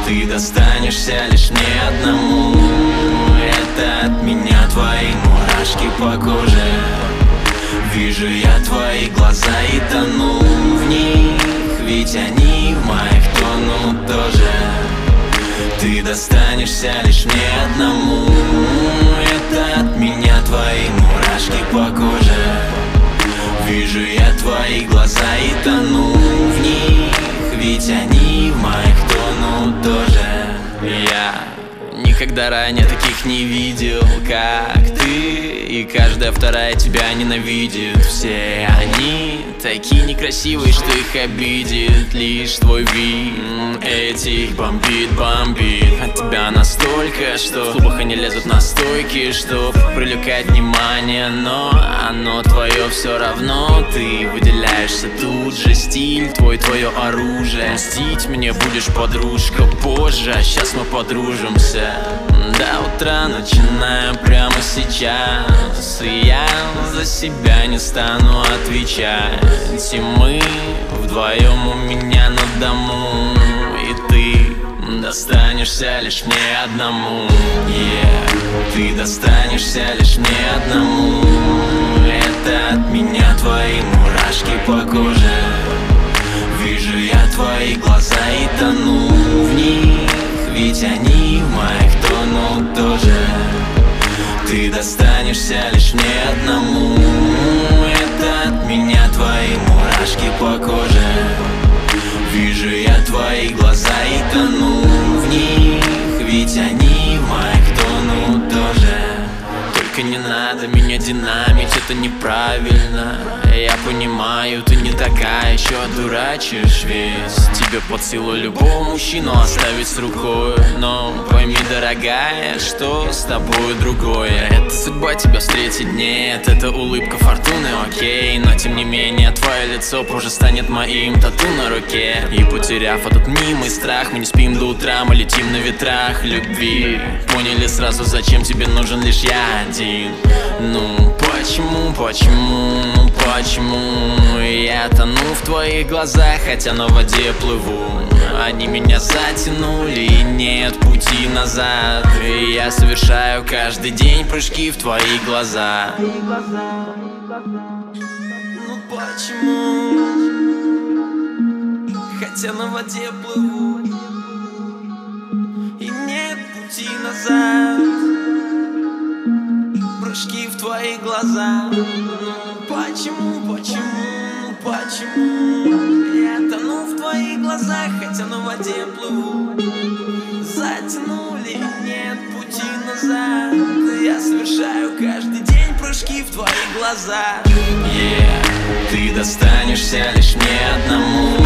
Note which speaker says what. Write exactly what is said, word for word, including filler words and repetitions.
Speaker 1: Ты достанешься лишь мне одному. Это от меня твои мурашки по коже. Вижу я твои глаза и тону в них, ведь они в моих тонут тоже. Ты достанешься лишь мне одному. Это от меня твои мурашки по коже. Вижу я твои глаза и тону в них, ведь они в моих тонут тоже. Я никогда ранее таких не видел, как ты. И каждая вторая тебя ненавидит. Все они такие некрасивые, что их обидит лишь твой вид. Этих бомбит, бомбит от тебя настолько, что в клубах они лезут на стойки, чтоб привлекать внимание. Но оно твое все равно. Ты выделяешься тут же. Стиль твой, твое оружие. Мстить мне будешь, подружка, позже. А сейчас мы подружимся до утра, начиная прямо сейчас. И я за себя не стану отвечать. И мы вдвоем у меня на дому. И ты достанешься лишь мне одному. Yeah. Ты достанешься лишь мне одному. Это от меня твои мурашки по коже. Вижу я твои глаза и тону в них, ведь они в моих тонут тоже. Ты достанешься лишь мне одному. Это от меня твои мурашки по коже. Вижу я твои глаза и тону в них, ведь они в моих тонут тоже. Только не надо меня динамить, это неправильно. Я понимаю, ты не такая, еще одурачишь весь. Тебе под силу любого мужчину оставить с рукой. Но пойми, дорогая, что с тобой другое. Это судьба тебя встретить, нет, это улыбка фортуны, окей. Но тем не менее, твое лицо позже станет моим тату на руке. И потеряв этот мнимый страх, мы не спим до утра, мы летим на ветрах любви. Поняли сразу, зачем тебе нужен лишь я один. Ну почему, почему, почему я тону в твоих глазах, хотя на воде плыву. Они меня затянули, и нет пути назад. И я совершаю каждый день прыжки в твои глаза. Ну почему, хотя на воде плыву, и нет пути назад. Прыжки в твои глаза. Ну почему, почему, почему я тону в твоих глазах, хотя на воде плыву. Затянули, нет пути назад. Я совершаю каждый день прыжки в твои глаза. Yeah. Ты достанешься лишь мне одному.